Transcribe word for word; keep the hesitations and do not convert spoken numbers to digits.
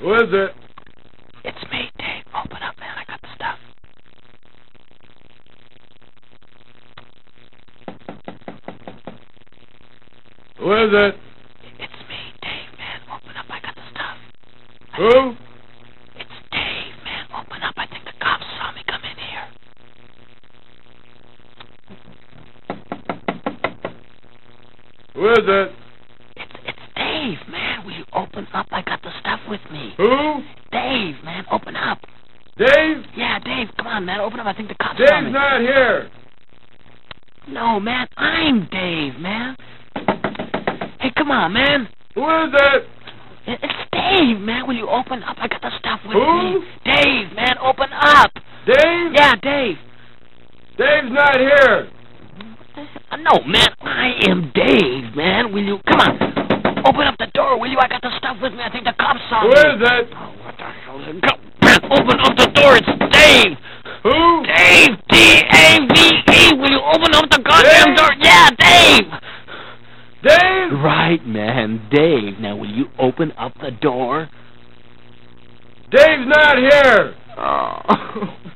Who is it? It's me, Dave. Open up, man. I got the stuff. Who is it? It's me, Dave, man. Open up. I got the stuff. Who? It's Dave, man. Open up. I think the cops saw me come in here. Who is it? It's it's Dave, man. Will you open up? I got the stuff with me. Who? Dave, man. Open up. Dave? Yeah, Dave. Come on, man. Open up. I think the cops saw me. Dave's not here. No, man. I'm Dave, man. Hey, come on, man. Who is it? It- It's Dave, man. Will you open up? I got the stuff with Who? me. Dave, man. Open up. Dave? Yeah, Dave. Dave's not here. Uh, No, man. I am Dave, man. Will you... Come on. Open up the door, will you? I got the stuff with me. I think the cops saw Who me. is it? Oh, what the hell is it? Go- Open up the door. It's Dave. Who? Dave. D A V E. Will you open up the goddamn Dave? door? Yeah, Dave. Dave? Right, man. Dave. Now, will you open up the door? Dave's not here. Oh.